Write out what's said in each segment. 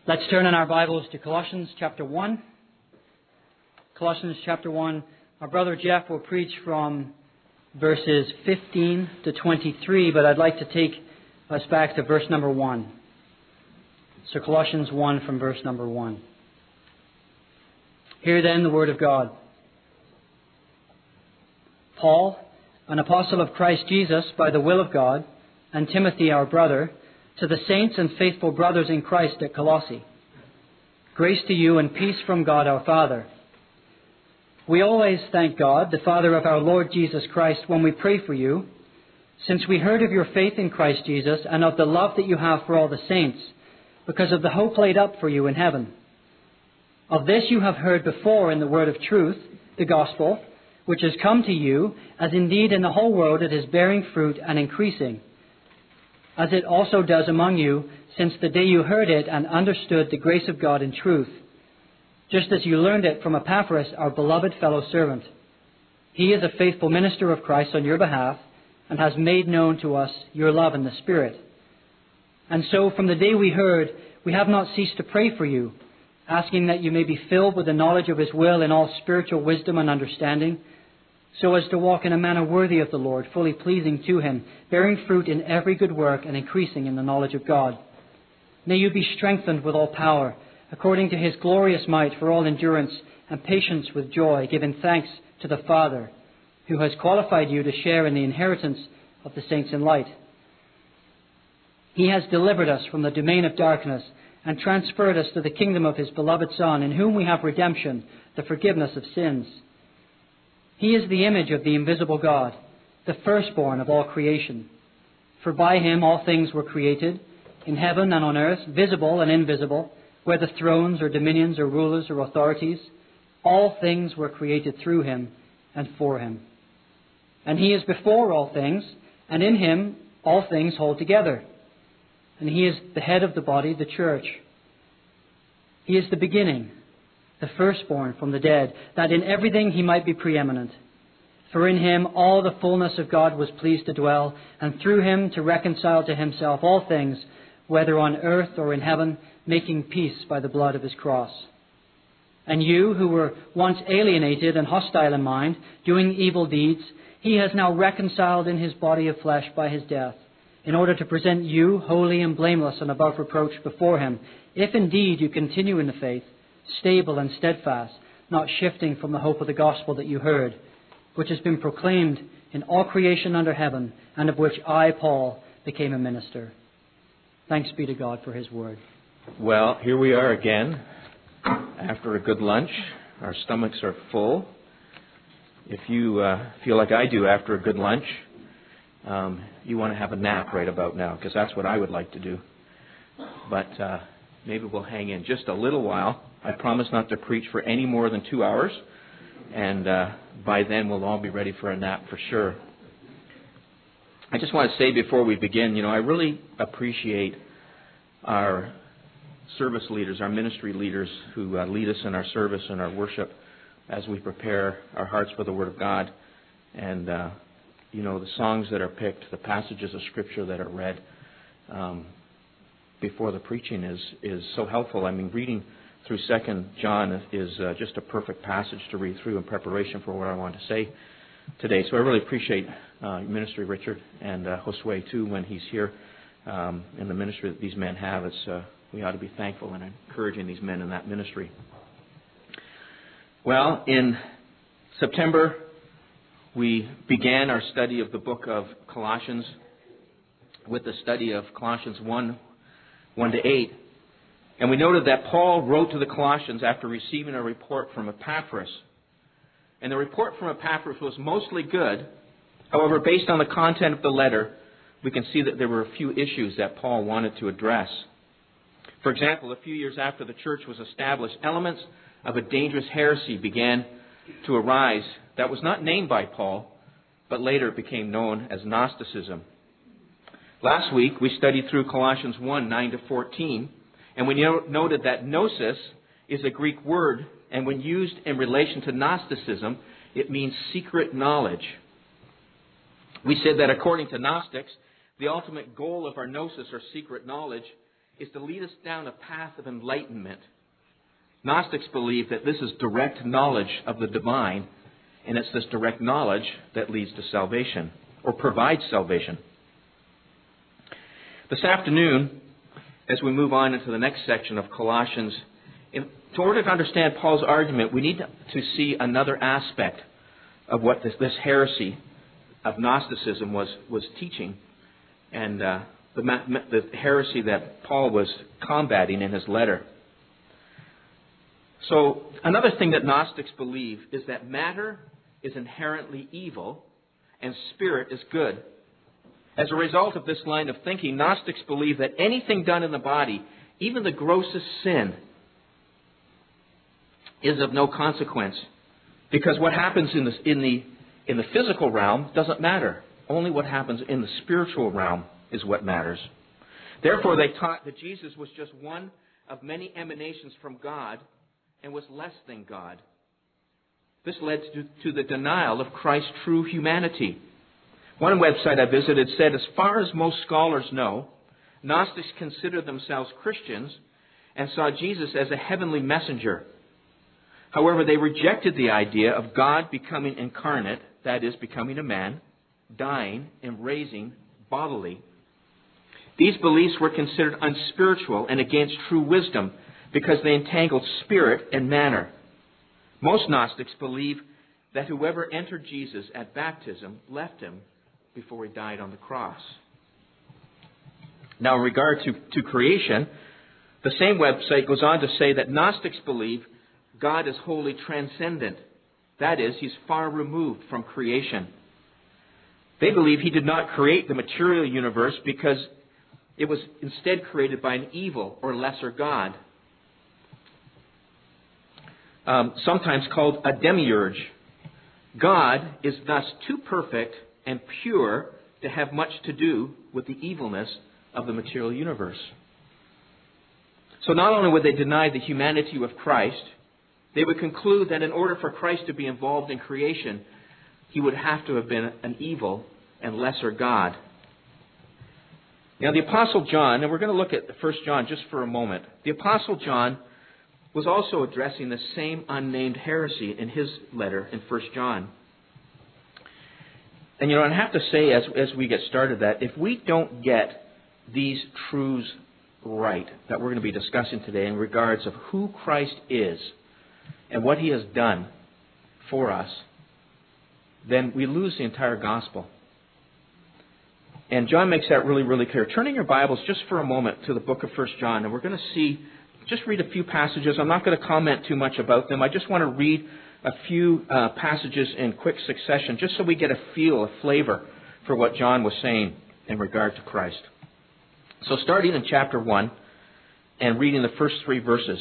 Let's turn in our Bibles to Colossians chapter 1. Colossians chapter 1. Our brother Jeff will preach from verses 15 to 23, but I'd like to take us back to verse number 1. So Colossians 1 from verse number 1. Hear then the word of God. Paul, an apostle of Christ Jesus by the will of God, and Timothy our brother, to the saints and faithful brothers in Christ at Colossae. Grace to you and peace from God our Father. We always thank God, the Father of our Lord Jesus Christ, when we pray for you, since we heard of your faith in Christ Jesus and of the love that you have for all the saints, because of the hope laid up for you in heaven. Of this you have heard before in the word of truth, the gospel, which has come to you, as indeed in the whole world it is bearing fruit and increasing, as it also does among you, since the day you heard it and understood the grace of God in truth, just as you learned it from Epaphras, our beloved fellow servant. He is a faithful minister of Christ on your behalf, and has made known to us your love in the Spirit. And so from the day we heard, we have not ceased to pray for you, asking that you may be filled with the knowledge of His will in all spiritual wisdom and understanding, so as to walk in a manner worthy of the Lord, fully pleasing to Him, bearing fruit in every good work and increasing in the knowledge of God. May you be strengthened with all power, according to His glorious might, for all endurance and patience with joy, giving thanks to the Father, who has qualified you to share in the inheritance of the saints in light. He has delivered us from the domain of darkness and transferred us to the kingdom of His beloved Son, in whom we have redemption, the forgiveness of sins. He is the image of the invisible God, the firstborn of all creation. For by Him all things were created, in heaven and on earth, visible and invisible, whether thrones or dominions or rulers or authorities. All things were created through Him and for Him. And He is before all things, and in Him all things hold together. And He is the head of the body, the church. He is the beginning, the firstborn from the dead, that in everything He might be preeminent. For in Him all the fullness of God was pleased to dwell, and through Him to reconcile to Himself all things, whether on earth or in heaven, making peace by the blood of His cross. And you, who were once alienated and hostile in mind, doing evil deeds, He has now reconciled in His body of flesh by His death, in order to present you holy and blameless and above reproach before Him, if indeed you continue in the faith, stable and steadfast, not shifting from the hope of the gospel that you heard, which has been proclaimed in all creation under heaven, and of which I, Paul, became a minister. Thanks be to God for His word. Well, here we are again after a good lunch. Our stomachs are full. If you feel like I do after a good lunch, you want to have a nap right about now, because that's what I would like to do. But maybe we'll hang in just a little while. I promise not to preach for any more than 2 hours, and by then we'll all be ready for a nap for sure. I just want to say before we begin, I really appreciate our service leaders, our ministry leaders who lead us in our service and our worship as we prepare our hearts for the Word of God. And, the songs that are picked, the passages of Scripture that are read before the preaching is so helpful. I mean, reading through 2 John is just a perfect passage to read through in preparation for what I want to say today. So I really appreciate your ministry, Richard, and Josue too, when he's here, in the ministry that these men have. We ought to be thankful and encouraging these men in that ministry. Well, in September, we began our study of the book of Colossians with the study of Colossians 1 to 8. And we noted that Paul wrote to the Colossians after receiving a report from Epaphras. And the report from Epaphras was mostly good. However, based on the content of the letter, we can see that there were a few issues that Paul wanted to address. For example, a few years after the church was established, elements of a dangerous heresy began to arise that was not named by Paul, but later became known as Gnosticism. Last week, we studied through Colossians 1, 9 to 14, and we noted that gnosis is a Greek word, and when used in relation to Gnosticism, it means secret knowledge. We said that according to Gnostics, the ultimate goal of our gnosis or secret knowledge is to lead us down a path of enlightenment. Gnostics believe that this is direct knowledge of the divine, and it's this direct knowledge that leads to salvation, or provides salvation. This afternoon, as we move on into the next section of Colossians, in order to understand Paul's argument, we need to see another aspect of what this heresy of Gnosticism was teaching, and the heresy that Paul was combating in his letter. So, another thing that Gnostics believe is that matter is inherently evil and spirit is good. As a result of this line of thinking, Gnostics believe that anything done in the body, even the grossest sin, is of no consequence, because what happens in the physical realm doesn't matter. Only what happens in the spiritual realm is what matters. Therefore, they taught that Jesus was just one of many emanations from God and was less than God. This led to the denial of Christ's true humanity. One website I visited said, as far as most scholars know, Gnostics considered themselves Christians and saw Jesus as a heavenly messenger. However, they rejected the idea of God becoming incarnate, that is, becoming a man, dying, and raising bodily. These beliefs were considered unspiritual and against true wisdom because they entangled spirit and matter. Most Gnostics believe that whoever entered Jesus at baptism left him before he died on the cross. Now, in regard to creation, the same website goes on to say that Gnostics believe God is wholly transcendent. That is, He's far removed from creation. They believe He did not create the material universe because it was instead created by an evil or lesser God, sometimes called a demiurge. God is thus too perfect and pure to have much to do with the evilness of the material universe. So not only would they deny the humanity of Christ, they would conclude that in order for Christ to be involved in creation, He would have to have been an evil and lesser God. Now the Apostle John, and we're going to look at 1 John just for a moment. The Apostle John was also addressing the same unnamed heresy in his letter in 1 John. And I have to say as we get started that if we don't get these truths right that we're going to be discussing today in regards of who Christ is and what He has done for us, then we lose the entire gospel. And John makes that really, really clear. Turn in your Bibles just for a moment to the book of 1 John, and we're going to see, just read a few passages. I'm not going to comment too much about them. I just want to read a few passages in quick succession, just so we get a feel, a flavor for what John was saying in regard to Christ. So starting in chapter 1 and reading the first 3 verses,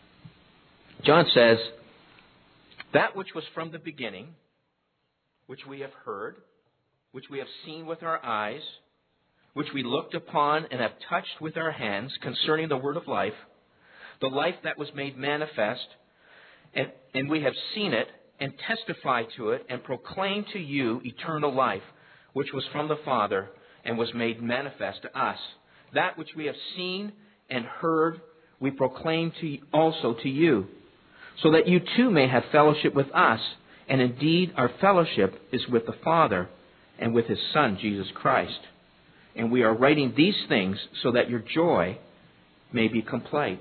John says, "That which was from the beginning, which we have heard, which we have seen with our eyes, which we looked upon and have touched with our hands concerning the word of life, the life that was made manifest, and we have seen it and testify to it and proclaim to you eternal life, which was from the Father and was made manifest to us. That which we have seen and heard we proclaim also to you, so that you too may have fellowship with us. And indeed our fellowship is with the Father and with His Son, Jesus Christ. And we are writing these things so that your joy may be complete."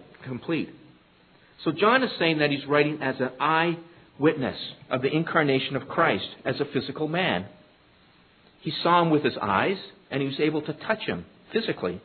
So John is saying that he's writing as an eyewitness of the incarnation of Christ as a physical man. He saw Him with his eyes, and he was able to touch Him physically.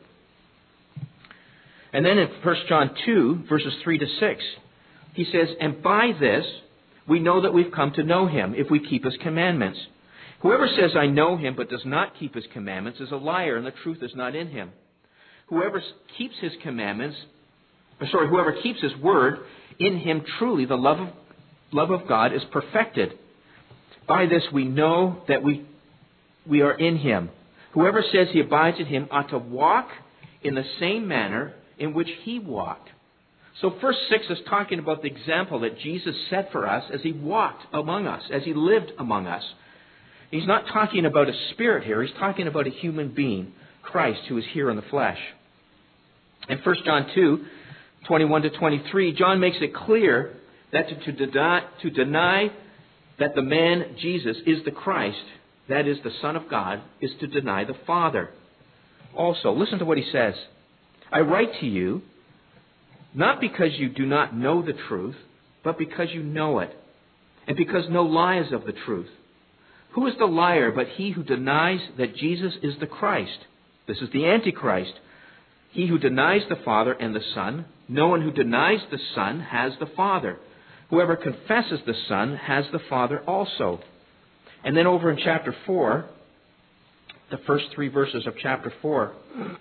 And then in 1 John 2, verses 3 to 6, he says, "And by this we know that we've come to know Him, if we keep His commandments. Whoever says, 'I know Him,' but does not keep His commandments is a liar, and the truth is not in him. Whoever keeps His commandments, whoever keeps His word, in him truly the love of God is perfected. By this we know that we are in Him. Whoever says he abides in Him ought to walk in the same manner in which He walked." So verse 6 is talking about the example that Jesus set for us as He walked among us, as He lived among us. He's not talking about a spirit here. He's talking about a human being, Christ, who is here in the flesh. In 1 John 2, 21 to 23, John makes it clear that to deny that the man Jesus is the Christ, that is the Son of God, is to deny the Father. Also, listen to what he says. I write to you, not because you do not know the truth, but because you know it, and because no lie is of the truth. Who is the liar but he who denies that Jesus is the Christ? This is the Antichrist. He who denies the Father and the Son. No one who denies the Son has the Father. Whoever confesses the Son has the Father also. And then over in chapter 4, the first 3 verses of chapter 4,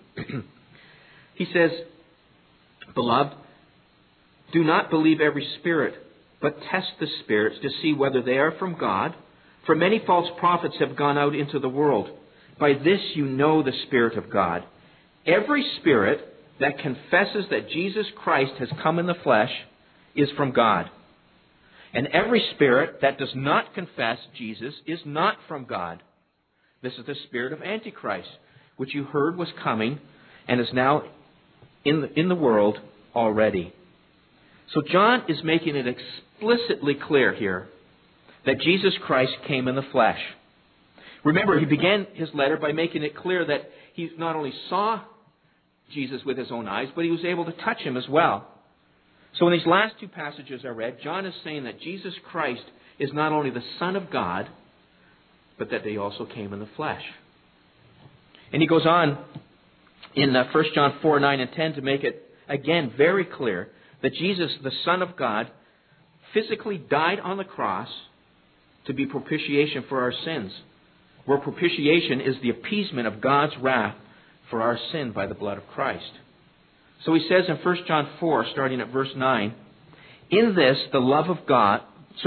he says, Beloved, do not believe every spirit, but test the spirits to see whether they are from God. For many false prophets have gone out into the world. By this you know the Spirit of God. Every spirit that confesses that Jesus Christ has come in the flesh is from God. And every spirit that does not confess Jesus is not from God. This is the spirit of Antichrist, which you heard was coming and is now in the world already. So John is making it explicitly clear here that Jesus Christ came in the flesh. Remember, he began his letter by making it clear that he not only saw Jesus with his own eyes, but he was able to touch him as well. So in these last 2 passages I read, John is saying that Jesus Christ is not only the Son of God, but that he also came in the flesh. And he goes on in 1 John 4, 9 and 10 to make it again very clear that Jesus, the Son of God, physically died on the cross to be propitiation for our sins, where propitiation is the appeasement of God's wrath for our sin by the blood of Christ. So he says in 1 John 4, starting at verse 9, the love of God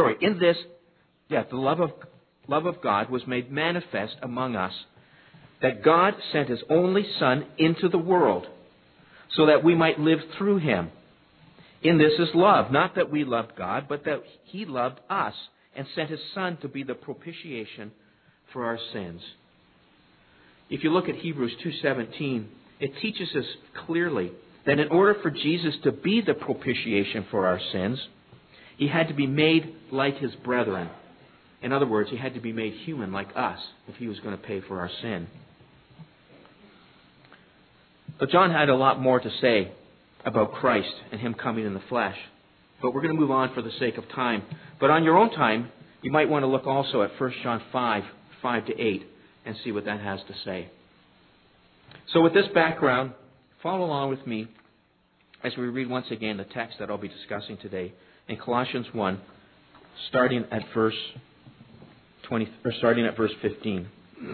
was made manifest among us, that God sent His only Son into the world, so that we might live through Him. In this is love, not that we loved God, but that He loved us and sent His Son to be the propitiation for our sins. If you look at Hebrews 2:17, it teaches us clearly that in order for Jesus to be the propitiation for our sins, He had to be made like His brethren. In other words, He had to be made human like us if He was going to pay for our sin. But John had a lot more to say about Christ and Him coming in the flesh. But we're going to move on for the sake of time. But on your own time, you might want to look also at 1 John 5, 5 to 8, and see what that has to say. So with this background, follow along with me as we read once again the text that I'll be discussing today in Colossians 1, starting at verse 15.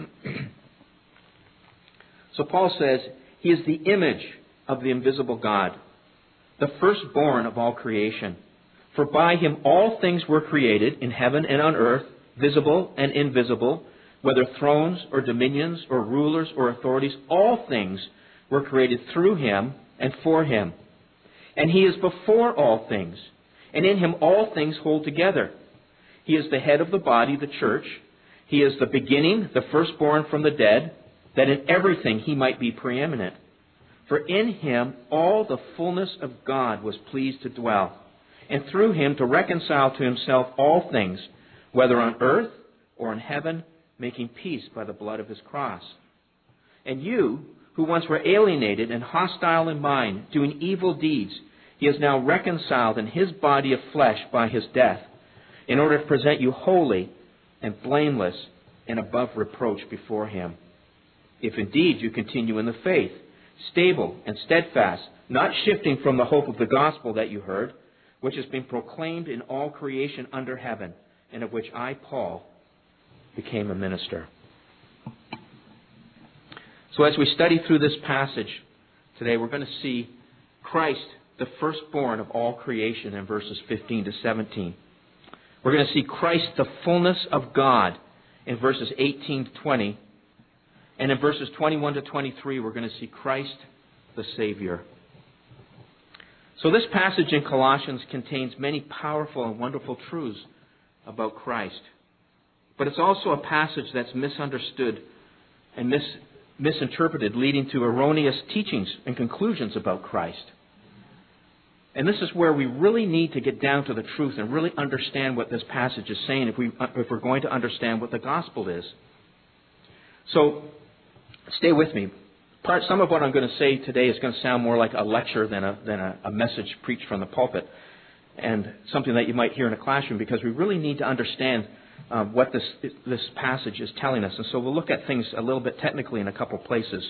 So Paul says, He is the image of the invisible God, the firstborn of all creation. For by Him all things were created in heaven and on earth, visible and invisible, whether thrones or dominions or rulers or authorities, all things were created through Him and for Him. And He is before all things, and in Him all things hold together. He is the head of the body, the church. He is the beginning, the firstborn from the dead, that in everything He might be preeminent. For in Him all the fullness of God was pleased to dwell, and through Him to reconcile to Himself all things, whether on earth or in heaven, making peace by the blood of His cross. And you, who once were alienated and hostile in mind, doing evil deeds, He is now reconciled in His body of flesh by His death, in order to present you holy and blameless and above reproach before Him. If indeed you continue in the faith, stable and steadfast, not shifting from the hope of the gospel that you heard, which has been proclaimed in all creation under heaven, and of which I, Paul, became a minister. So as we study through this passage today, we're going to see Christ, the firstborn of all creation, in verses 15 to 17. We're going to see Christ, the fullness of God, in verses 18 to 20. And in verses 21 to 23, we're going to see Christ, the Savior. So this passage in Colossians contains many powerful and wonderful truths about Christ. But it's also a passage that's misunderstood and misinterpreted, leading to erroneous teachings and conclusions about Christ. And this is where we really need to get down to the truth and really understand what this passage is saying if we're going to understand what the gospel is. So, stay with me. Some of what I'm going to say today is going to sound more like a lecture than a message preached from the pulpit, and something that you might hear in a classroom, because we really need to understand what this passage is telling us. And so we'll look at things a little bit technically in a couple places.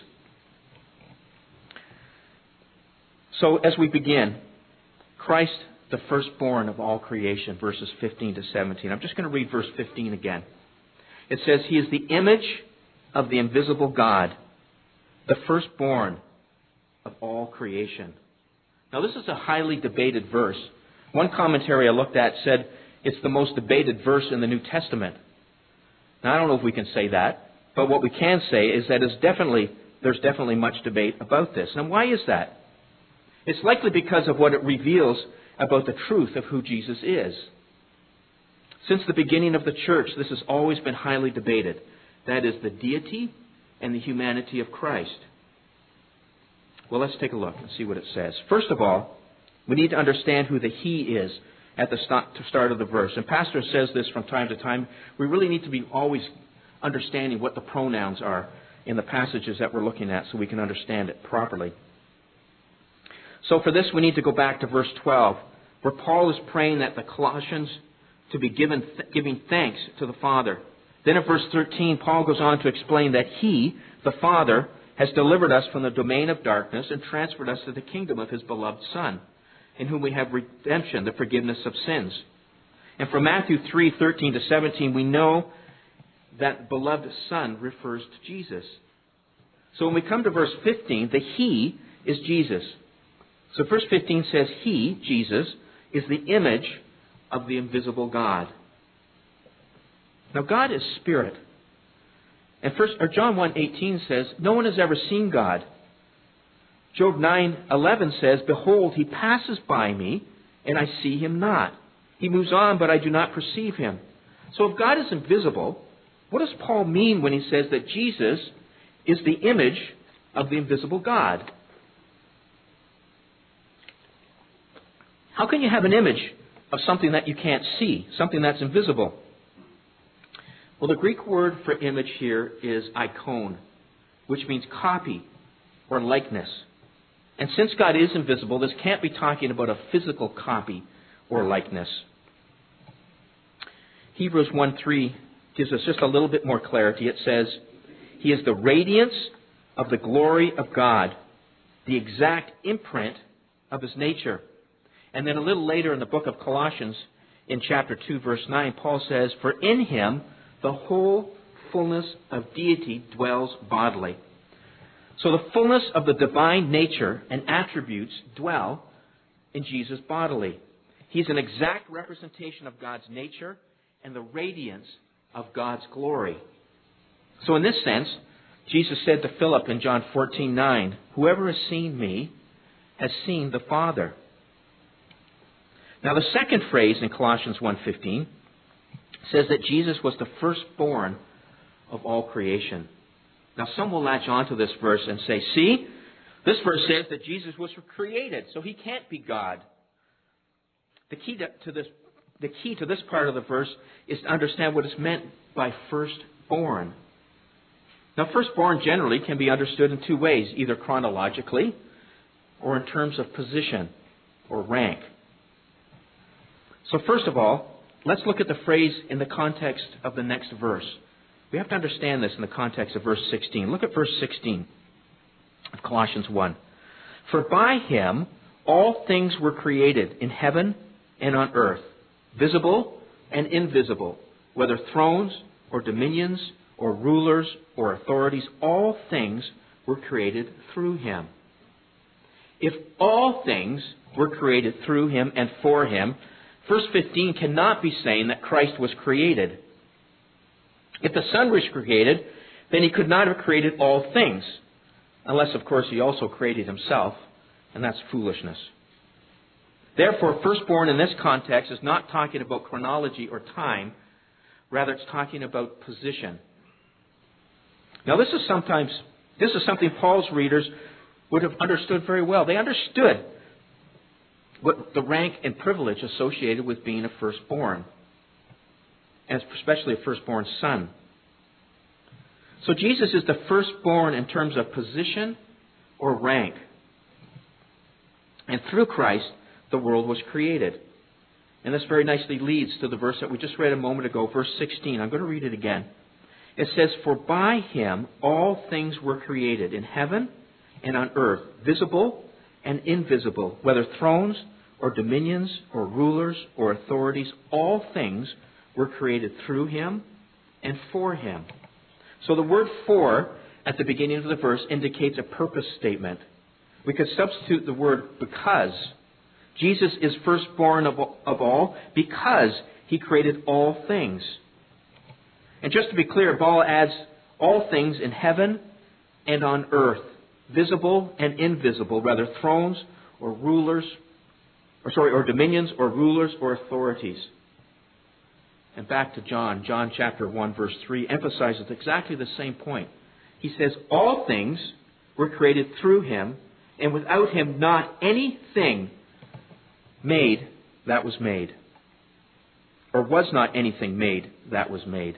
So as we begin, Christ, the firstborn of all creation, verses 15 to 17. I'm just going to read verse 15 again. It says, He is the image of the invisible God, the firstborn of all creation. Now this is a highly debated verse. One commentary I looked at said it's the most debated verse in the New Testament. Now I don't know if we can say that, but what we can say is that there's definitely much debate about this. And why is that? It's likely because of what it reveals about the truth of who Jesus is. Since the beginning of the church, this has always been highly debated. That is the deity and the humanity of Christ. Well, let's take a look and see what it says. First of all, we need to understand who the He is at the start of the verse. And Pastor says this from time to time. We really need to be always understanding what the pronouns are in the passages that we're looking at so we can understand it properly. So for this, we need to go back to verse 12, where Paul is praying that the Colossians to be giving thanks to the Father. Then in verse 13, Paul goes on to explain that He, the Father, has delivered us from the domain of darkness and transferred us to the kingdom of His beloved Son, in whom we have redemption, the forgiveness of sins. And from Matthew 3:13 to 17, we know that beloved Son refers to Jesus. So when we come to verse 15, the He is Jesus. So verse 15 says, He, Jesus, is the image of the invisible God. Now God is spirit. And John 1:18 says, no one has ever seen God. Job 9:11 says, Behold, He passes by me, and I see Him not. He moves on, but I do not perceive Him. So if God is invisible, what does Paul mean when he says that Jesus is the image of the invisible God? How can you have an image of something that you can't see, something that's invisible? Well, the Greek word for image here is icon, which means copy or likeness. And since God is invisible, this can't be talking about a physical copy or likeness. Hebrews 1:3 gives us just a little bit more clarity. It says, He is the radiance of the glory of God, the exact imprint of His nature. And then a little later in the book of Colossians, in chapter 2, verse 9, Paul says, For in Him the whole fullness of deity dwells bodily. So the fullness of the divine nature and attributes dwell in Jesus bodily. He's an exact representation of God's nature and the radiance of God's glory. So in this sense, Jesus said to Philip in John 14:9, Whoever has seen me has seen the Father. Now the second phrase in Colossians 1:15 says that Jesus was the firstborn of all creation. Now some will latch onto this verse and say, see, this verse says that Jesus was created, so He can't be God. The key to this part of the verse is to understand what is meant by firstborn. Now firstborn generally can be understood in two ways, either chronologically or in terms of position or rank. So first of all, let's look at the phrase in the context of the next verse. We have to understand this in the context of verse 16. Look at verse 16 of Colossians 1. For by Him all things were created in heaven and on earth, visible and invisible, whether thrones or dominions or rulers or authorities, all things were created through Him. If all things were created through Him and for Him, verse 15 cannot be saying that Christ was created. If the Son was created, then He could not have created all things. Unless, of course, He also created Himself, and that's foolishness. Therefore, firstborn in this context is not talking about chronology or time. Rather, it's talking about position. Now, this is sometimes This is something Paul's readers would have understood very well. They understood what the rank and privilege associated with being a firstborn, and especially a firstborn son. So Jesus is the firstborn in terms of position or rank. And through Christ, the world was created. And this very nicely leads to the verse that we just read a moment ago, verse 16. I'm going to read it again. It says, "For by Him all things were created, in heaven and on earth, visible and invisible, whether thrones or dominions or rulers or authorities, all things were created through Him and for Him." So the word "for" at the beginning of the verse indicates a purpose statement. We could substitute the word "because." Jesus is firstborn of all because He created all things. And just to be clear, Paul adds all things in heaven and on earth, visible and invisible, whether thrones or rulers, or dominions or rulers or authorities. And back to John chapter 1, verse 3 emphasizes exactly the same point. He says, all things were created through Him, and without Him not anything made that was made. Or was not anything made that was made.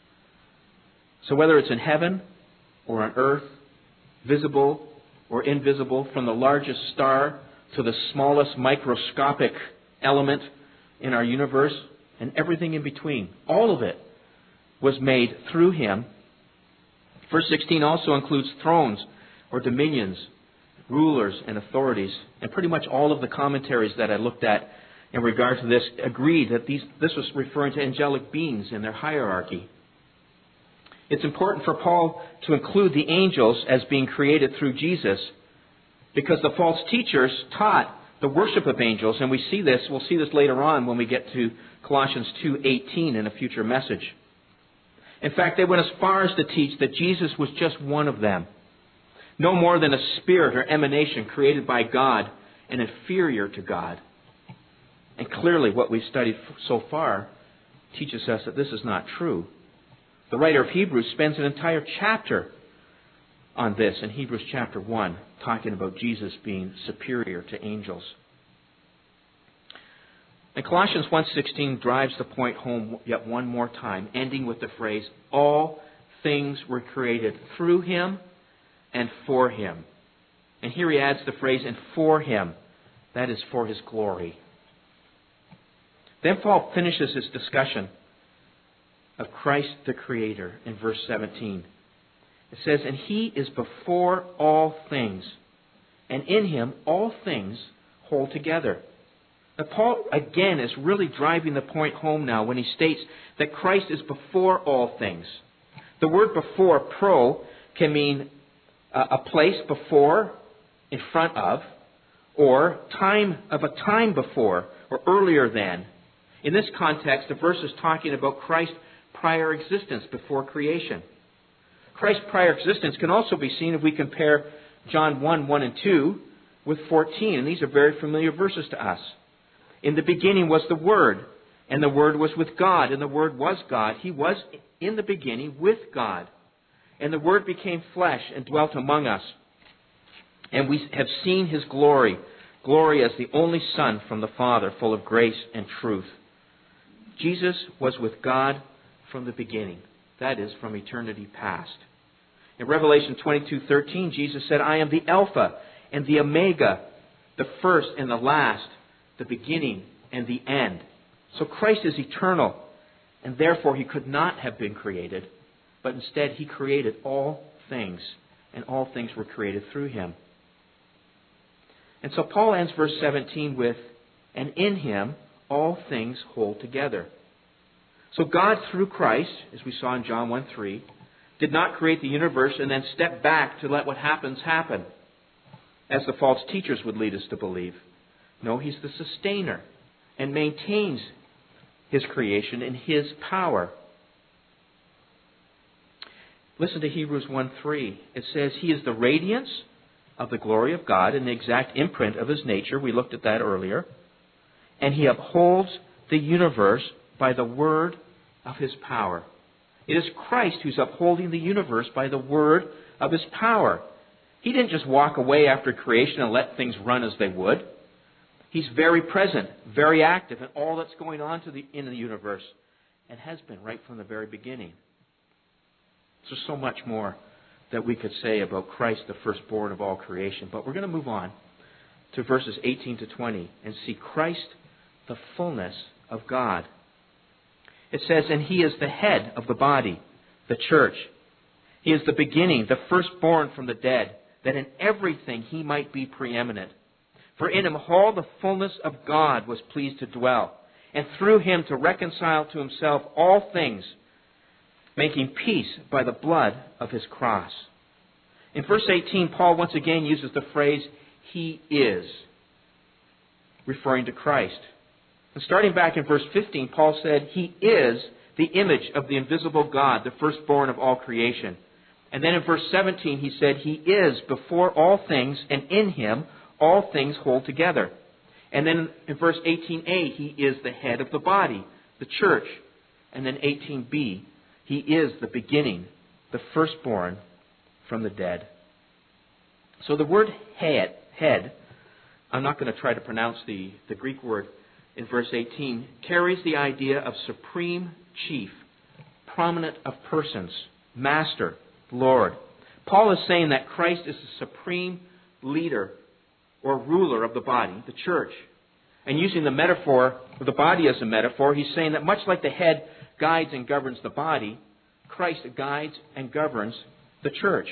So whether it's in heaven or on earth, visible or invisible, from the largest star to the smallest microscopic element in our universe, and everything in between, all of it was made through Him. Verse 16 also includes thrones or dominions, rulers and authorities. And pretty much all of the commentaries that I looked at in regard to this agreed that this was referring to angelic beings in their hierarchy. It's important for Paul to include the angels as being created through Jesus, because the false teachers taught the worship of angels, and we'll see this later on when we get to Colossians 2:18 in a future message. In fact, they went as far as to teach that Jesus was just one of them, no more than a spirit or emanation created by God and inferior to God. And clearly what we've studied so far teaches us that this is not true. The writer of Hebrews spends an entire chapter on this in Hebrews chapter 1, talking about Jesus being superior to angels. And Colossians 1:16 drives the point home yet one more time, ending with the phrase, all things were created through Him and for Him. And here he adds the phrase, and for Him. That is for His glory. Then Paul finishes his discussion of Christ the Creator in verse 17. It says, and He is before all things, and in Him all things hold together. Now Paul, again, is really driving the point home now when he states that Christ is before all things. The word before, pro, can mean a place before, in front of, or time before, or earlier than. In this context, the verse is talking about Christ's prior existence before creation. Christ's prior existence can also be seen if we compare John 1 and 2 with 14. And these are very familiar verses to us. In the beginning was the Word, and the Word was with God, and the Word was God. He was in the beginning with God. And the Word became flesh and dwelt among us. And we have seen His glory, glory as the only Son from the Father, full of grace and truth. Jesus was with God from the beginning. That is, from eternity past. In Revelation 22:13, Jesus said, I am the Alpha and the Omega, the first and the last, the beginning and the end. So Christ is eternal, and therefore He could not have been created, but instead He created all things, and all things were created through Him. And so Paul ends verse 17 with, and in Him all things hold together. So God, through Christ, as we saw in John 1:3, did not create the universe and then step back to let what happens happen, as the false teachers would lead us to believe. No, He's the sustainer and maintains His creation in His power. Listen to Hebrews 1:3. It says, He is the radiance of the glory of God and the exact imprint of His nature. We looked at that earlier. And He upholds the universe by the word of His power. It is Christ who's upholding the universe by the word of His power. He didn't just walk away after creation and let things run as they would. He's very present, very active in all that's going on in the universe, and has been right from the very beginning. There's so much more that we could say about Christ, the firstborn of all creation. But we're going to move on to verses 18 to 20 and see Christ, the fullness of God. It says, and He is the head of the body, the church. He is the beginning, the firstborn from the dead, that in everything He might be preeminent. For in Him all the fullness of God was pleased to dwell, and through Him to reconcile to Himself all things, making peace by the blood of His cross. In verse 18, Paul once again uses the phrase, He is, referring to Christ. And starting back in verse 15, Paul said, He is the image of the invisible God, the firstborn of all creation. And then in verse 17, he said, He is before all things, and in Him all things hold together. And then in verse 18a, He is the head of the body, the church. And then 18b, He is the beginning, the firstborn from the dead. So the word head, I'm not going to try to pronounce the Greek word in verse 18, carries the idea of supreme chief, prominent of persons, master, Lord. Paul is saying that Christ is the supreme leader or ruler of the body, the church. And using the metaphor of the body as a metaphor, he's saying that much like the head guides and governs the body, Christ guides and governs the church.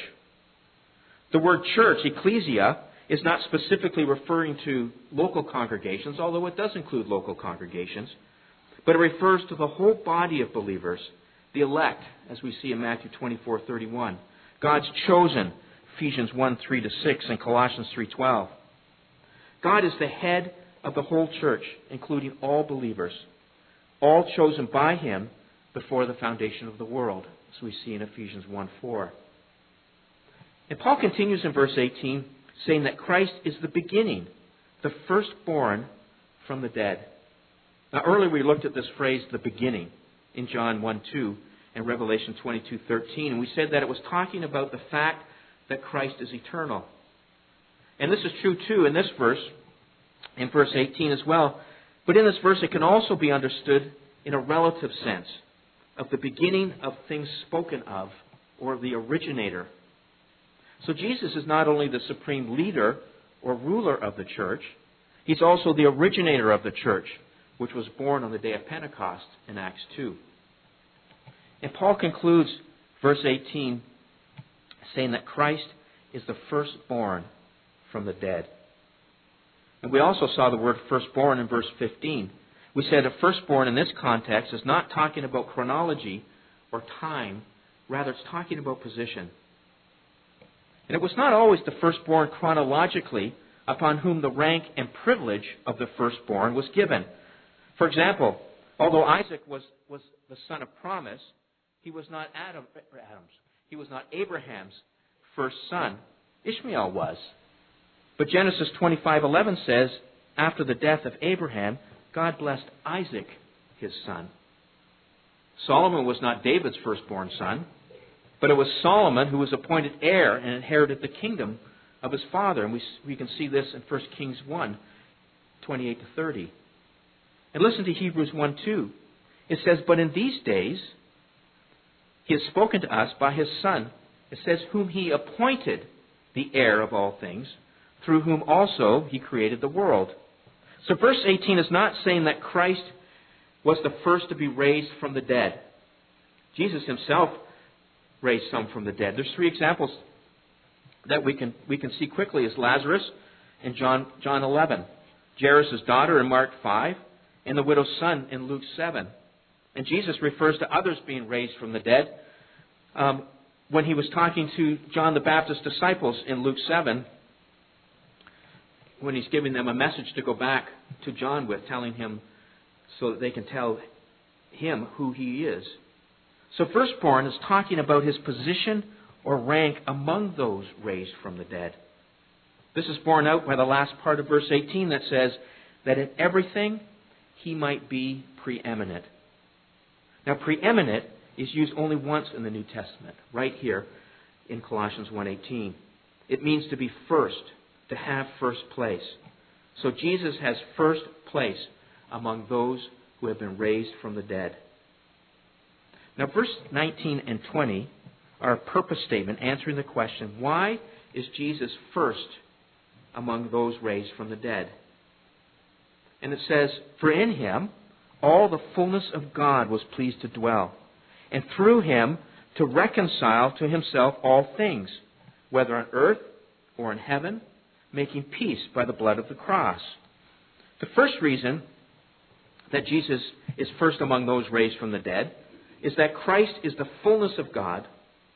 The word church, ecclesia, is not specifically referring to local congregations, although it does include local congregations, but it refers to the whole body of believers, the elect, as we see in Matthew 24:31, God's chosen, Ephesians 1:3-6, and Colossians 3:12. God is the head of the whole church, including all believers, all chosen by Him before the foundation of the world, as we see in Ephesians 1:4. And Paul continues in verse 18, saying that Christ is the beginning, the firstborn from the dead. Now, earlier we looked at this phrase, the beginning, in John 1:2 and Revelation 22:13, and we said that it was talking about the fact that Christ is eternal. And this is true too in this verse, in verse 18 as well. But in this verse it can also be understood in a relative sense of the beginning of things spoken of, or the originator. So Jesus is not only the supreme leader or ruler of the church, He's also the originator of the church, which was born on the day of Pentecost in Acts 2. And Paul concludes verse 18 saying that Christ is the firstborn from the dead. And we also saw the word firstborn in verse 15. We said a firstborn in this context is not talking about chronology or time, rather it's talking about position. And it was not always the firstborn chronologically upon whom the rank and privilege of the firstborn was given. For example, although Isaac was the son of promise, he was not Abraham's first son. Ishmael was. But Genesis 25:11 says, after the death of Abraham, God blessed Isaac, his son. Solomon was not David's firstborn son, but it was Solomon who was appointed heir and inherited the kingdom of his father. And we can see this in 1 Kings 1:28-30. And listen to Hebrews 1:2. It says, but in these days He has spoken to us by His Son. It says, whom He appointed the heir of all things, through whom also He created the world. So verse 18 is not saying that Christ was the first to be raised from the dead. Jesus Himself raised some from the dead. There's three examples that we can see quickly, is Lazarus in John 11, Jairus' daughter in Mark 5, and the widow's son in Luke 7. And Jesus refers to others being raised from the dead when He was talking to John the Baptist's disciples in Luke 7, when He's giving them a message to go back to John with, telling him so that they can tell him who He is. So firstborn is talking about His position or rank among those raised from the dead. This is borne out by the last part of verse 18 that says that in everything He might be preeminent. Now, preeminent is used only once in the New Testament, right here in Colossians 1:18. It means to be first, to have first place. So Jesus has first place among those who have been raised from the dead. Now, verse 19 and 20 are a purpose statement answering the question, why is Jesus first among those raised from the dead? And it says, for in him all the fullness of God was pleased to dwell, and through him to reconcile to himself all things, whether on earth or in heaven, making peace by the blood of the cross. The first reason that Jesus is first among those raised from the dead is that Christ is the fullness of God.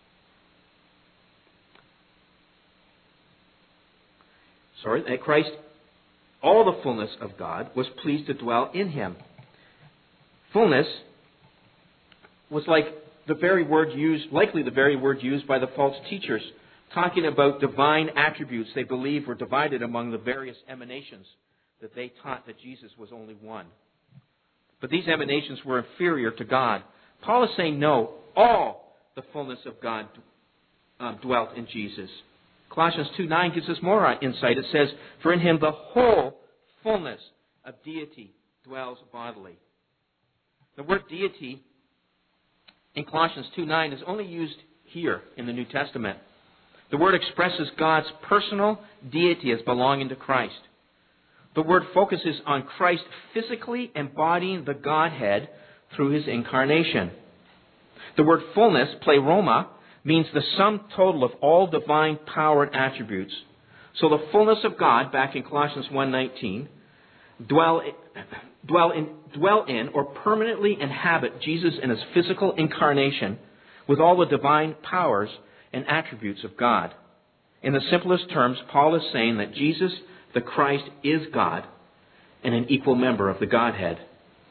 That Christ, all the fullness of God, was pleased to dwell in him. Fullness was likely the very word used by the false teachers, talking about divine attributes they believed were divided among the various emanations that they taught that Jesus was only one. But these emanations were inferior to God. Paul is saying, no, all the fullness of God dwelt in Jesus. Colossians 2:9 gives us more insight. It says, for in him the whole fullness of deity dwells bodily. The word deity in Colossians 2:9 is only used here in the New Testament. The word expresses God's personal deity as belonging to Christ. The word focuses on Christ physically embodying the Godhead through his incarnation. The word fullness, pleroma, means the sum total of all divine power and attributes. So the fullness of God, back in Colossians 1:19, dwell in or permanently inhabit Jesus in his physical incarnation with all the divine powers and attributes of God. In the simplest terms, Paul is saying that Jesus, the Christ, is God and an equal member of the Godhead.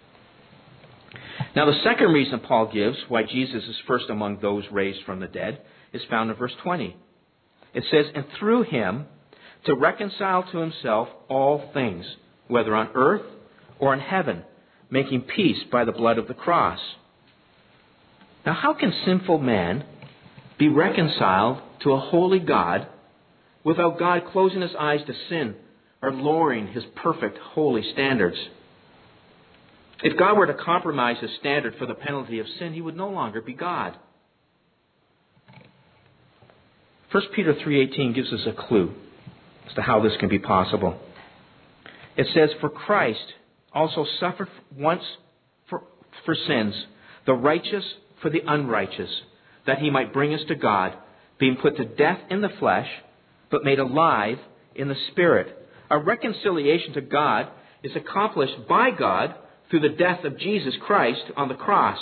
Now, the second reason Paul gives why Jesus is first among those raised from the dead is found in verse 20. It says, and through him to reconcile to himself all things, whether on earth or in heaven, making peace by the blood of the cross. Now, how can sinful man be reconciled to a holy God without God closing his eyes to sin or lowering his perfect holy standards? If God were to compromise his standard for the penalty of sin, he would no longer be God. 1 Peter 3:18 gives us a clue as to how this can be possible. It says, for Christ also suffered once for sins, the righteous for the unrighteous, that he might bring us to God, being put to death in the flesh, but made alive in the Spirit. Our reconciliation to God is accomplished by God through the death of Jesus Christ on the cross.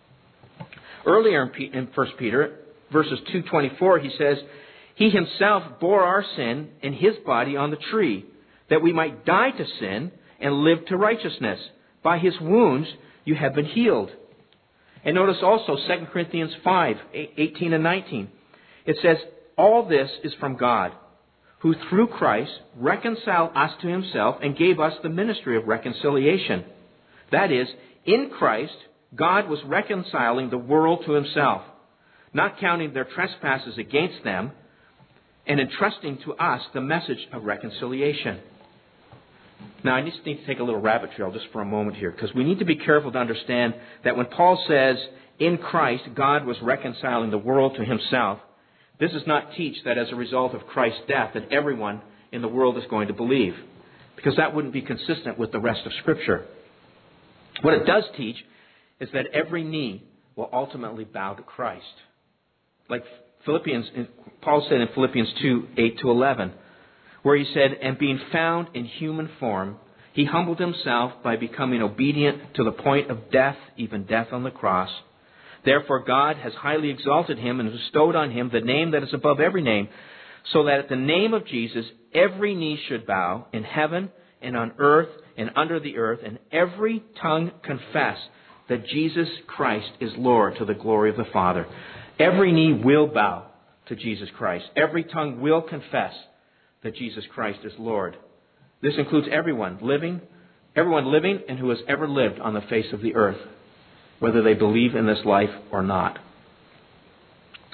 Earlier in 1 Peter, verses 2:24, he says, he himself bore our sin in his body on the tree, that we might die to sin and live to righteousness. By his wounds you have been healed. And notice also 2 Corinthians 5:18 and 19. It says, all this is from God, who through Christ reconciled us to himself and gave us the ministry of reconciliation. That is, in Christ, God was reconciling the world to himself, not counting their trespasses against them, and entrusting to us the message of reconciliation. Now, I just need to take a little rabbit trail just for a moment here, because we need to be careful to understand that when Paul says, in Christ, God was reconciling the world to himself, this does not teach that as a result of Christ's death that everyone in the world is going to believe, because that wouldn't be consistent with the rest of Scripture. What it does teach is that every knee will ultimately bow to Christ. Like Paul said in Philippians 2:8-11, where he said, and being found in human form, he humbled himself by becoming obedient to the point of death, even death on the cross. Therefore God has highly exalted him and bestowed on him the name that is above every name, so that at the name of Jesus every knee should bow in heaven and on earth and under the earth, and every tongue confess that Jesus Christ is Lord, to the glory of the Father. Every knee will bow to Jesus Christ. Every tongue will confess that Jesus Christ is Lord. This includes everyone living and who has ever lived on the face of the earth, whether they believe in this life or not.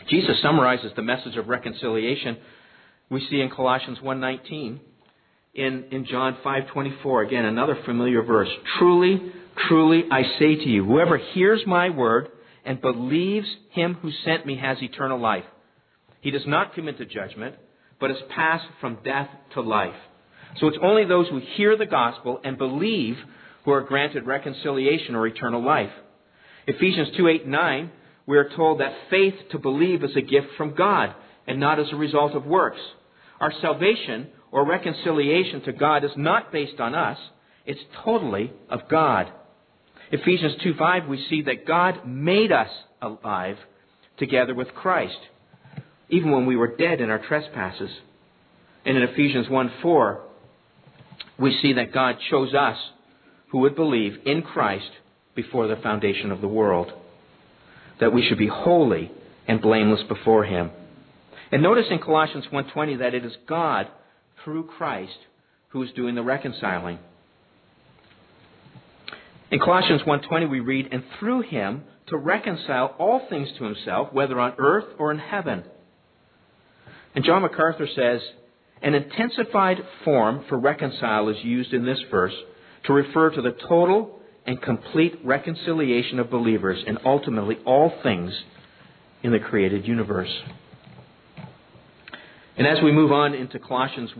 Jesus summarizes the message of reconciliation we see in Colossians 1:19, in John 5:24. Again, another familiar verse. Truly, truly, I say to you, whoever hears my word and believes him who sent me has eternal life. He does not come into judgment, but is passed from death to life. So it's only those who hear the gospel and believe who are granted reconciliation or eternal life. Ephesians 2:8-9, we are told that faith to believe is a gift from God and not as a result of works. Our salvation or reconciliation to God is not based on us. It's totally of God. Ephesians 2:5, we see that God made us alive together with Christ, even when we were dead in our trespasses. And in Ephesians 1:4, we see that God chose us who would believe in Christ before the foundation of the world, that we should be holy and blameless before Him. And notice in Colossians 1:20 that it is God, through Christ, who is doing the reconciling. In Colossians 1:20 we read, and through Him to reconcile all things to Himself, whether on earth or in heaven. And John MacArthur says, an intensified form for reconcile is used in this verse to refer to the total and complete reconciliation of believers in ultimately all things in the created universe. And as we move on into Colossians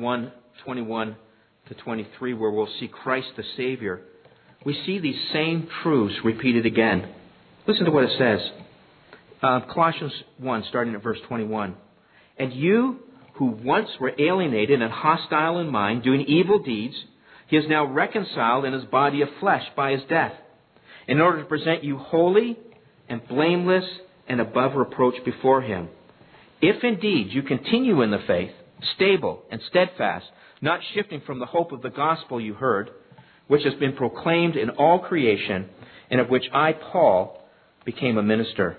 1:21-23, where we'll see Christ the Savior, we see these same truths repeated again. Listen to what it says. Colossians 1, starting at verse 21. And you who once were alienated and hostile in mind, doing evil deeds, He is now reconciled in His body of flesh by His death, in order to present you holy and blameless and above reproach before Him. If indeed you continue in the faith, stable and steadfast, not shifting from the hope of the gospel you heard, which has been proclaimed in all creation, and of which I, Paul, became a minister.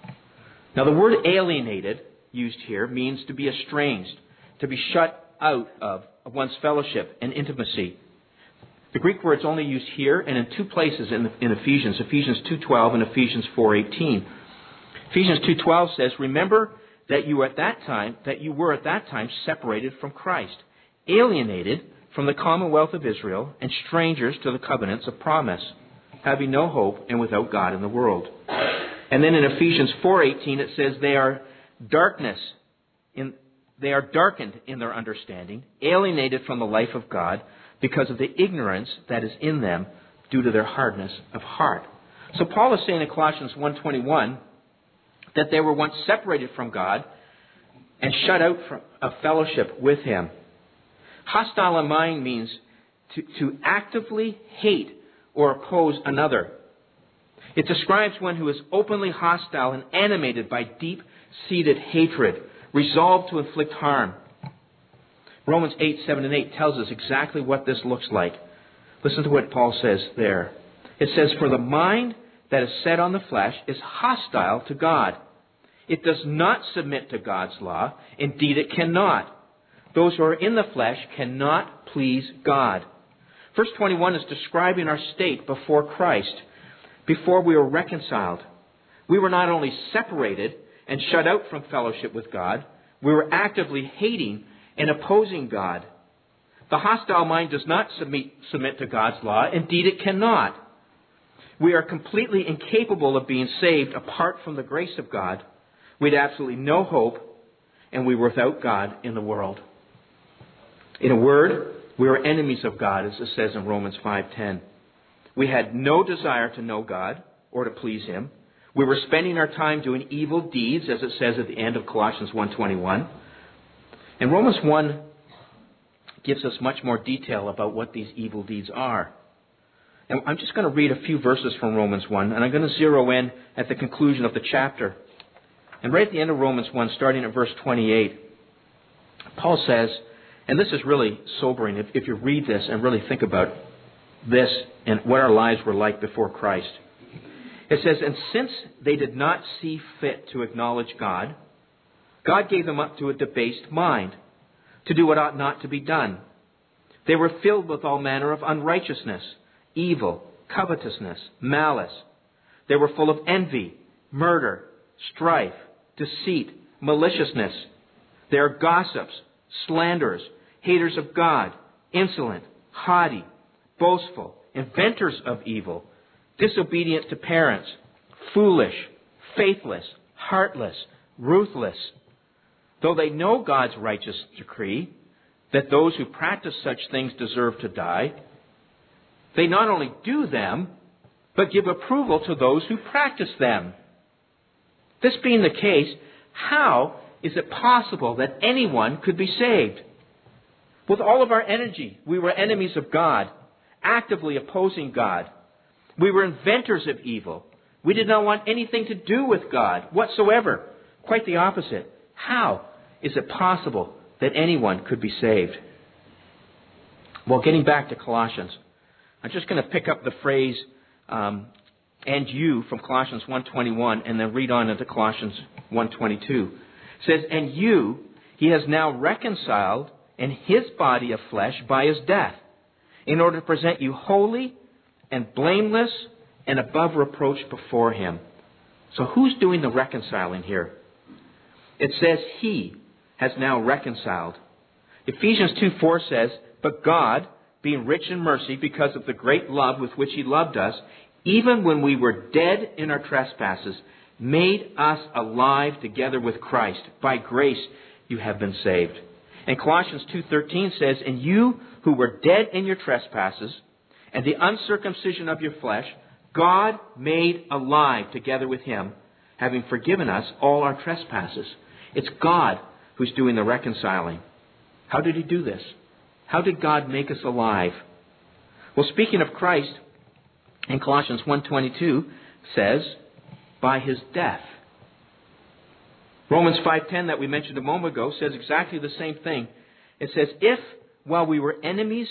Now the word alienated, used here, means to be estranged, to be shut out of one's fellowship and intimacy. The Greek word's only used here and in two places in Ephesians, Ephesians 2:12 and Ephesians 4:18. Ephesians 2:12 says, remember that you were at that time separated from Christ, alienated from the commonwealth of Israel, and strangers to the covenants of promise, having no hope and without God in the world. And then in Ephesians 4:18 it says they are darkened in their understanding, alienated from the life of God because of the ignorance that is in them due to their hardness of heart. So Paul is saying in Colossians 1:21 that they were once separated from God and shut out from a fellowship with Him. Hostile in mind means to actively hate or oppose another. It describes one who is openly hostile and animated by deep-seated hatred, resolved to inflict harm. Romans 8:7-8 tells us exactly what this looks like. Listen to what Paul says there. It says, for the mind that is set on the flesh is hostile to God. It does not submit to God's law. Indeed, it cannot. Those who are in the flesh cannot please God. Verse 21 is describing our state before Christ, before we were reconciled. We were not only separated and shut out from fellowship with God, we were actively hating and opposing God. The hostile mind does not submit to God's law. Indeed, it cannot. We are completely incapable of being saved apart from the grace of God. We had absolutely no hope, and we were without God in the world. In a word, we were enemies of God, as it says in Romans 5:10. We had no desire to know God or to please Him. We were spending our time doing evil deeds, as it says at the end of Colossians 1:21. And Romans 1 gives us much more detail about what these evil deeds are. And I'm just going to read a few verses from Romans 1, and I'm going to zero in at the conclusion of the chapter. And right at the end of Romans 1, starting at verse 28, Paul says, and this is really sobering if you read this and really think about this and what our lives were like before Christ. It says, and since they did not see fit to acknowledge God, God gave them up to a debased mind, to do what ought not to be done. They were filled with all manner of unrighteousness, evil, covetousness, malice. They were full of envy, murder, strife, deceit, maliciousness. They are gossips, slanderers, haters of God, insolent, haughty, boastful, inventors of evil, disobedient to parents, foolish, faithless, heartless, ruthless. Though they know God's righteous decree that those who practice such things deserve to die, they not only do them, but give approval to those who practice them. This being the case, how is it possible that anyone could be saved? With all of our energy, we were enemies of God, actively opposing God. We were inventors of evil. We did not want anything to do with God whatsoever. Quite the opposite. How is it possible that anyone could be saved? Well, getting back to Colossians, I'm just going to pick up the phrase, and you, from Colossians 1:21, and then read on into Colossians 1:22. It says, and you, he has now reconciled in his body of flesh by his death, in order to present you holy and blameless and above reproach before him. So who's doing the reconciling here? It says he has now reconciled. Ephesians 2:4 says, but God, being rich in mercy because of the great love with which he loved us, even when we were dead in our trespasses, made us alive together with Christ. By grace you have been saved. And Colossians 2:13 says, and you who were dead in your trespasses and the uncircumcision of your flesh, God made alive together with him, having forgiven us all our trespasses. It's God who's doing the reconciling. How did he do this? How did God make us alive? Well, speaking of Christ, in Colossians 1:22 says, by his death. Romans 5:10 that we mentioned a moment ago says exactly the same thing. It says, if while we were enemies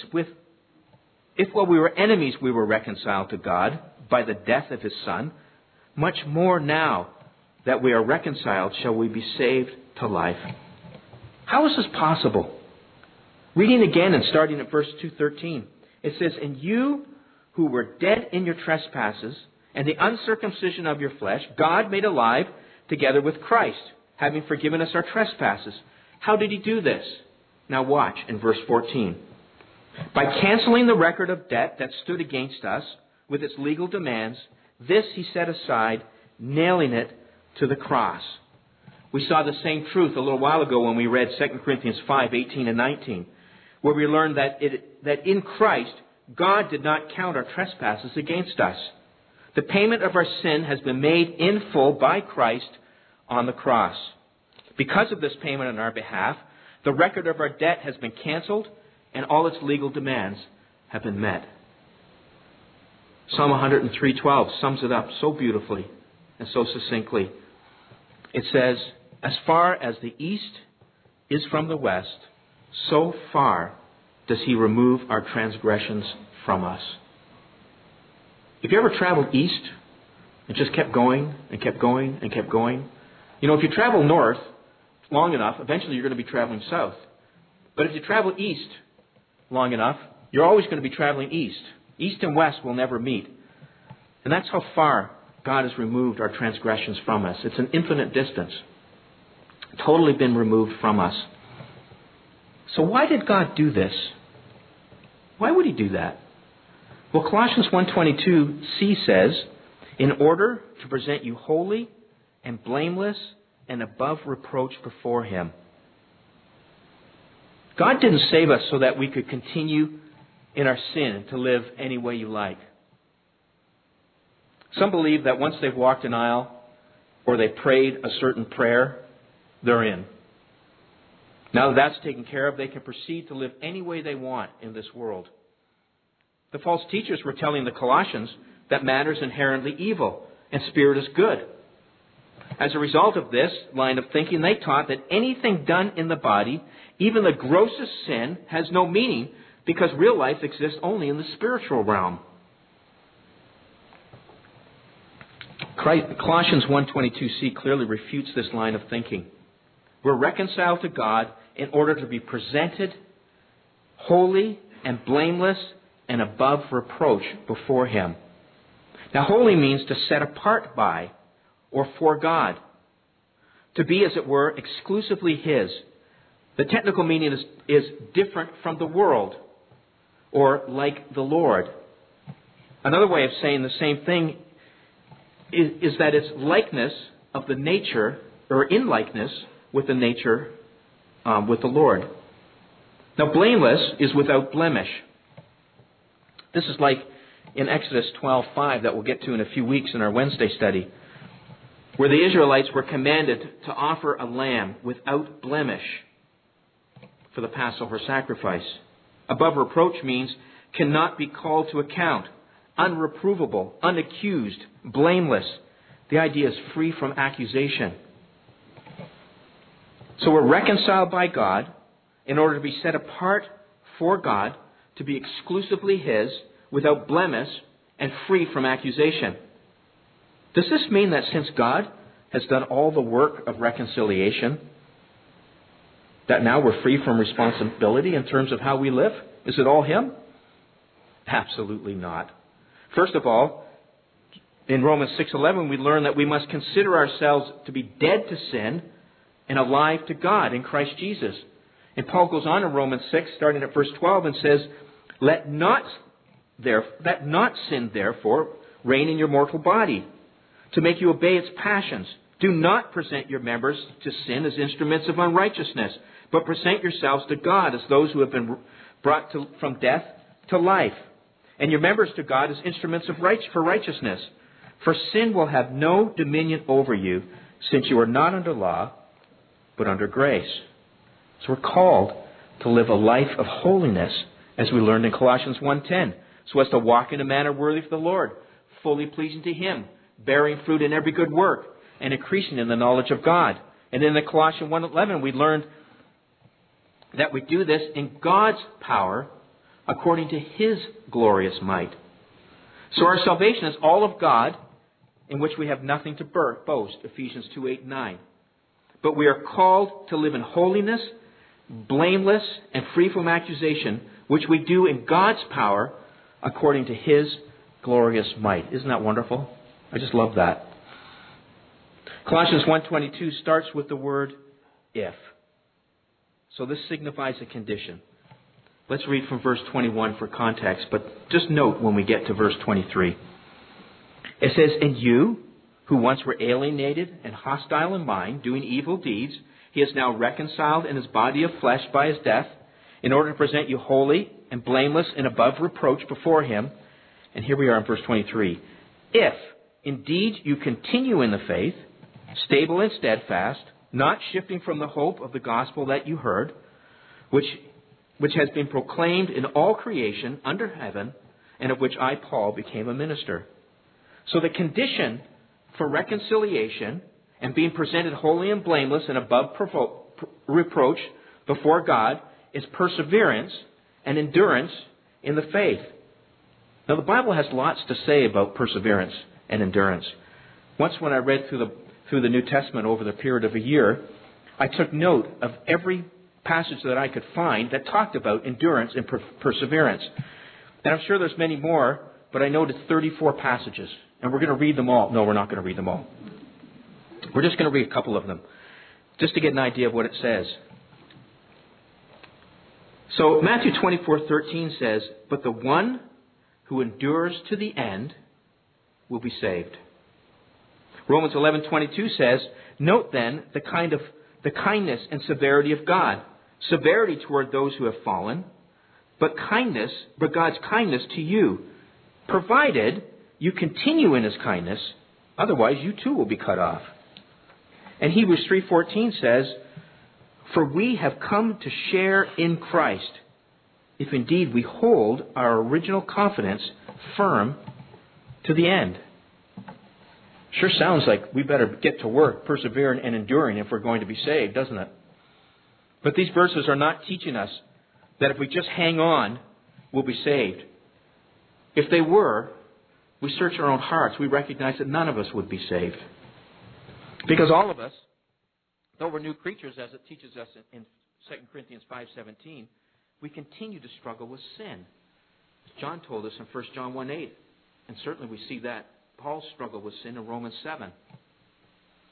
we were reconciled to God by the death of his Son, much more now that we are reconciled shall we be saved to life. How is this possible? Reading again and starting at verse 2:13, it says, and you who were dead in your trespasses and the uncircumcision of your flesh, God made alive together with Christ, having forgiven us our trespasses. How did he do this? Now watch in verse 14. By canceling the record of debt that stood against us with its legal demands, this he set aside, nailing it to the cross. We saw the same truth a little while ago when we read 2 Corinthians 5:18 and 19, where we learned that in Christ, God did not count our trespasses against us. The payment of our sin has been made in full by Christ on the cross. Because of this payment on our behalf, the record of our debt has been canceled and all its legal demands have been met. Psalm 103:12 sums it up so beautifully and so succinctly. It says, as far as the east is from the west, so far does he remove our transgressions from us. Have you ever traveled east and just kept going and kept going and kept going? You know, if you travel north long enough, eventually you're going to be traveling south. But if you travel east long enough, you're always going to be traveling east. East and west will never meet. And that's how far God has removed our transgressions from us. It's an infinite distance. Totally been removed from us. So why did God do this? Why would he do that? Well, Colossians 1:22c says, in order to present you holy and blameless and above reproach before him. God didn't save us so that we could continue in our sin to live any way you like. Some believe that once they've walked an aisle or they prayed a certain prayer, they're in. Now that that's taken care of, they can proceed to live any way they want in this world. The false teachers were telling the Colossians that matter is inherently evil and spirit is good. As a result of this line of thinking, they taught that anything done in the body, even the grossest sin, has no meaning because real life exists only in the spiritual realm. Colossians 1:22c clearly refutes this line of thinking. We're reconciled to God in order to be presented holy and blameless and above reproach before him. Now, holy means to set apart by or for God. to be, as it were, exclusively His. The technical meaning is different from the world, or like the Lord. Another way of saying the same thing is that it's likeness of the nature, or in likeness with the nature with the Lord. Now, blameless is without blemish. This is like in Exodus 12:5 that we'll get to in a few weeks in our Wednesday study, where the Israelites were commanded to offer a lamb without blemish for the Passover sacrifice. Above reproach means cannot be called to account, unreprovable, unaccused, blameless. The idea is free from accusation. So we're reconciled by God in order to be set apart for God, to be exclusively His, without blemish and free from accusation. Does this mean that since God has done all the work of reconciliation, that now we're free from responsibility in terms of how we live? Is it all Him? Absolutely not. First of all, in Romans 6:11, we learn that we must consider ourselves to be dead to sin and alive to God in Christ Jesus. And Paul goes on in Romans 6, starting at verse 12, and says, Let not sin, therefore, reign in your mortal body, to make you obey its passions. Do not present your members to sin as instruments of unrighteousness, but present yourselves to God as those who have been brought from death to life, and your members to God as instruments for righteousness. For sin will have no dominion over you, since you are not under law, but under grace. So we're called to live a life of holiness, as we learned in Colossians 1:10, so as to walk in a manner worthy of the Lord, fully pleasing to Him, bearing fruit in every good work, and increasing in the knowledge of God. And in the Colossians 1:11, we learned that we do this in God's power, according to His glorious might. So our salvation is all of God, in which we have nothing to boast, Ephesians 2:8-9. But we are called to live in holiness, blameless, and free from accusation, which we do in God's power, according to His glorious might. Isn't that wonderful? I just love that. Colossians 1:22 starts with the word if. So this signifies a condition. Let's read from verse 21 for context, but just note when we get to verse 23. It says, And you, who once were alienated and hostile in mind, doing evil deeds, He is now reconciled in His body of flesh by His death, in order to present you holy and blameless and above reproach before Him. And here we are in verse 23. If indeed you continue in the faith, stable and steadfast, not shifting from the hope of the gospel that you heard, which has been proclaimed in all creation under heaven, and of which I, Paul, became a minister. So the condition for reconciliation and being presented holy and blameless and above reproach before God is perseverance and endurance in the faith. Now, the Bible has lots to say about perseverance and endurance. Once when I read through the New Testament over the period of a year, I took note of every passage that I could find that talked about endurance and perseverance. And I'm sure there's many more, but I noted 34 passages. And we're going to read them all. No, we're not going to read them all. We're just going to read a couple of them, just to get an idea of what it says. So Matthew 24:13 says, But the one who endures to the end will be saved. Romans 11:22 says, Note then the kindness and severity of God. Severity toward those who have fallen, but God's kindness to you, provided you continue in His kindness, otherwise you too will be cut off. And Hebrews 3:14 says, For we have come to share in Christ, if indeed we hold our original confidence firm to the end. Sure sounds like we better get to work, persevering and enduring if we're going to be saved, doesn't it? But these verses are not teaching us that if we just hang on, we'll be saved. If they were, we search our own hearts, we recognize that none of us would be saved. Because all of us, though we're new creatures, as it teaches us in 2 Corinthians 5:17, we continue to struggle with sin. John told us in 1 John 1:8, and certainly we see that Paul struggled with sin in Romans 7.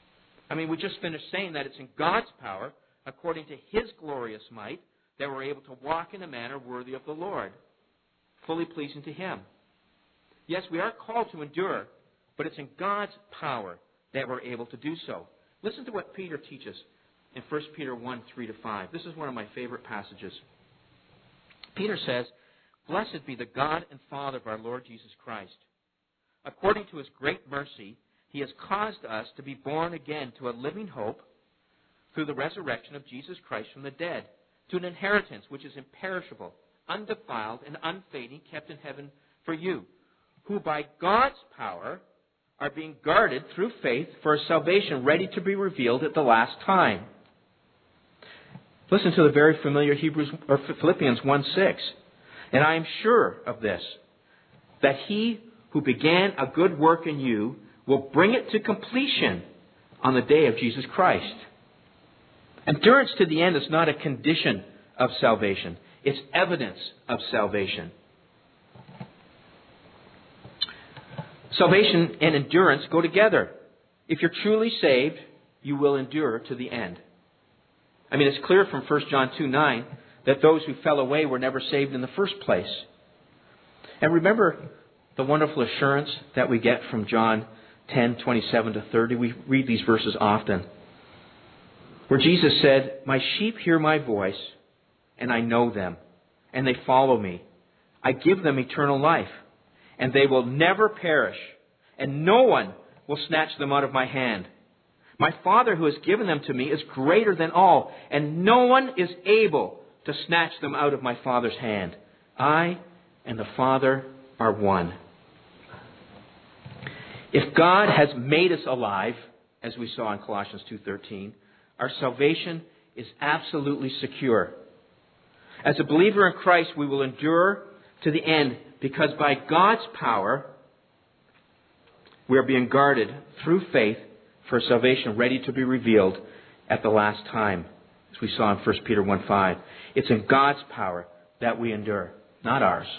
We just finished saying that it's in God's power, according to His glorious might, that we're able to walk in a manner worthy of the Lord, fully pleasing to Him. Yes, we are called to endure, but it's in God's power that we're able to do so. Listen to what Peter teaches in 1 Peter 1, 3-5. This is one of my favorite passages. Peter says, "Blessed be the God and Father of our Lord Jesus Christ. According to His great mercy, He has caused us to be born again to a living hope through the resurrection of Jesus Christ from the dead, to an inheritance which is imperishable, undefiled, and unfading, kept in heaven for you, who by God's power are being guarded through faith for a salvation ready to be revealed at the last time." Listen to the very familiar Philippians 1:6. "And I am sure of this, that He who began a good work in you will bring it to completion on the day of Jesus Christ." Endurance to the end is not a condition of salvation. It's evidence of salvation. Salvation and endurance go together. If you're truly saved, you will endure to the end. It's clear from 1 John 2:9 that those who fell away were never saved in the first place. And remember the wonderful assurance that we get from John 10:27-30. We read these verses often, where Jesus said, "My sheep hear my voice, and I know them, and they follow me. I give them eternal life, and they will never perish, and no one will snatch them out of my hand. My Father who has given them to me is greater than all, and no one is able to snatch them out of my Father's hand. I and the Father are one." If God has made us alive, as we saw in Colossians 2:13, our salvation is absolutely secure. As a believer in Christ, we will endure to the end because by God's power, we are being guarded through faith for salvation ready to be revealed at the last time, as we saw in 1 Peter 1:5. It's in God's power that we endure, not ours.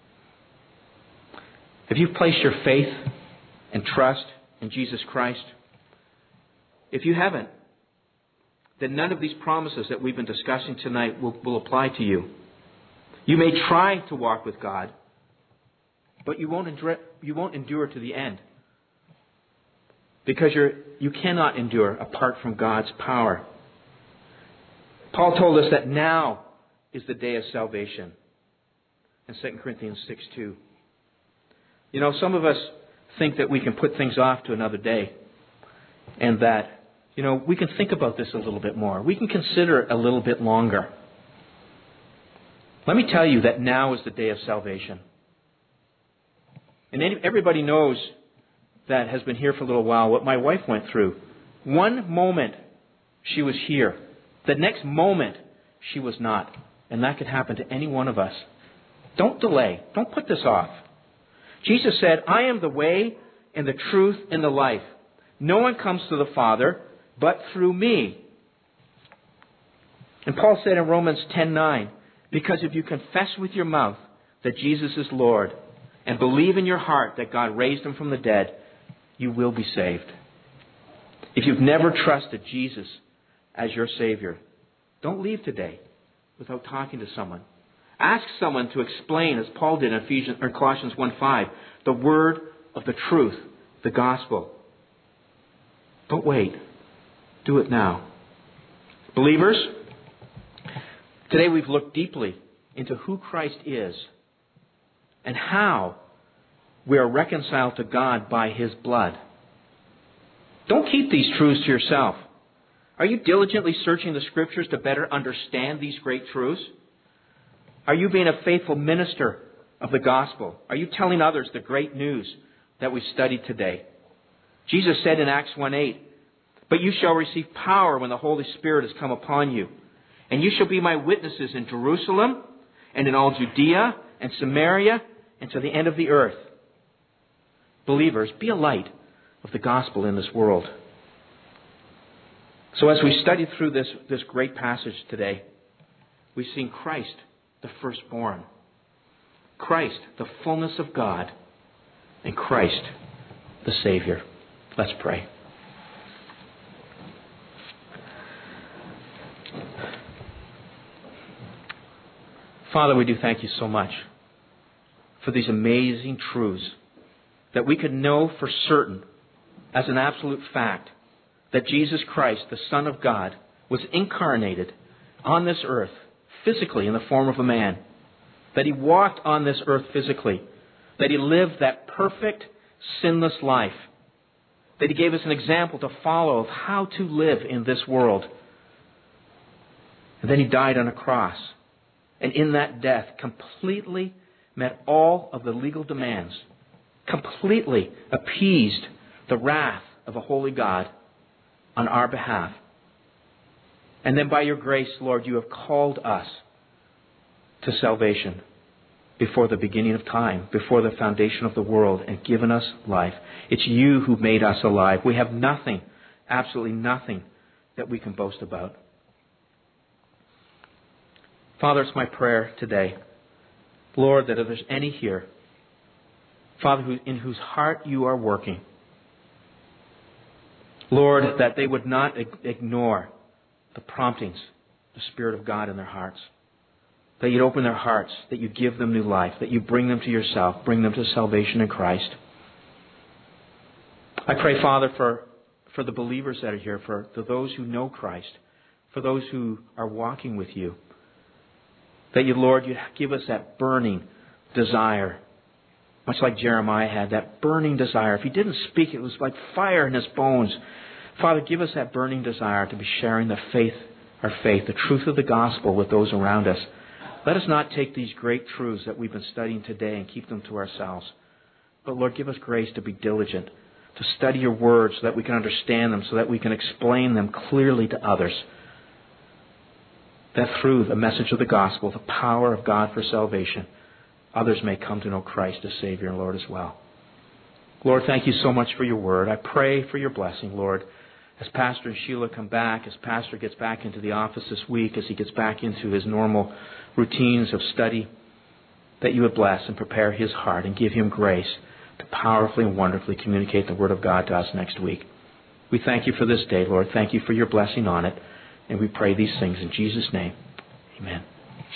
If you've placed your faith and trust in Jesus Christ, if you haven't, then none of these promises that we've been discussing tonight will apply to you. You may try to walk with God, but you won't endure to the end. Because you cannot endure apart from God's power. Paul told us that now is the day of salvation in 2 Corinthians 6:2. Some of us think that we can put things off to another day, and that, we can think about this a little bit more. We can consider it a little bit longer. Let me tell you that now is the day of salvation. And everybody knows that has been here for a little while what my wife went through. One moment she was here. The next moment she was not. And that could happen to any one of us. Don't delay. Don't put this off. Jesus said, "I am the way and the truth and the life. No one comes to the Father but through me." And Paul said in Romans 10:9, "Because if you confess with your mouth that Jesus is Lord and believe in your heart that God raised Him from the dead, you will be saved." If you've never trusted Jesus as your Savior, don't leave today without talking to someone. Ask someone to explain, as Paul did in Colossians 1:5, the word of the truth, the gospel. Don't wait. Do it now. Believers, today we've looked deeply into who Christ is and how we are reconciled to God by His blood. Don't keep these truths to yourself. Are you diligently searching the Scriptures to better understand these great truths? Are you being a faithful minister of the gospel? Are you telling others the great news that we studied today? Jesus said in Acts 1:8, "But you shall receive power when the Holy Spirit has come upon you. And you shall be my witnesses in Jerusalem and in all Judea and Samaria and to the end of the earth." Believers, be a light of the gospel in this world. So as we study through this great passage today, we've seen Christ, the firstborn, Christ, the fullness of God, and Christ, the Savior. Let's pray. Father, we do thank you so much for these amazing truths that we could know for certain as an absolute fact that Jesus Christ, the Son of God, was incarnated on this earth physically in the form of a man, that he walked on this earth physically, that he lived that perfect, sinless life, that he gave us an example to follow of how to live in this world. And then he died on a cross. And in that death, completely met all of the legal demands, completely appeased the wrath of a holy God on our behalf. And then by your grace, Lord, you have called us to salvation before the beginning of time, before the foundation of the world, and given us life. It's you who made us alive. We have nothing, absolutely nothing, that we can boast about. Father, it's my prayer today, Lord, that if there's any here, Father, in whose heart you are working, Lord, that they would not ignore the promptings, the Spirit of God in their hearts. That you'd open their hearts, that you give them new life, that you bring them to yourself, bring them to salvation in Christ. I pray, Father, for the believers that are here, for those who know Christ, for those who are walking with you, that you, Lord, you'd give us that burning desire, much like Jeremiah had, that burning desire. If he didn't speak, it was like fire in his bones. Father, give us that burning desire to be sharing our faith, the truth of the gospel with those around us. Let us not take these great truths that we've been studying today and keep them to ourselves. But Lord, give us grace to be diligent, to study your words so that we can understand them, so that we can explain them clearly to others. That through the message of the gospel, the power of God for salvation, others may come to know Christ as Savior and Lord as well. Lord, thank you so much for your word. I pray for your blessing, Lord, as Pastor and Sheila come back, as Pastor gets back into the office this week, as he gets back into his normal routines of study, that you would bless and prepare his heart and give him grace to powerfully and wonderfully communicate the Word of God to us next week. We thank you for this day, Lord. Thank you for your blessing on it. And we pray these things in Jesus' name. Amen.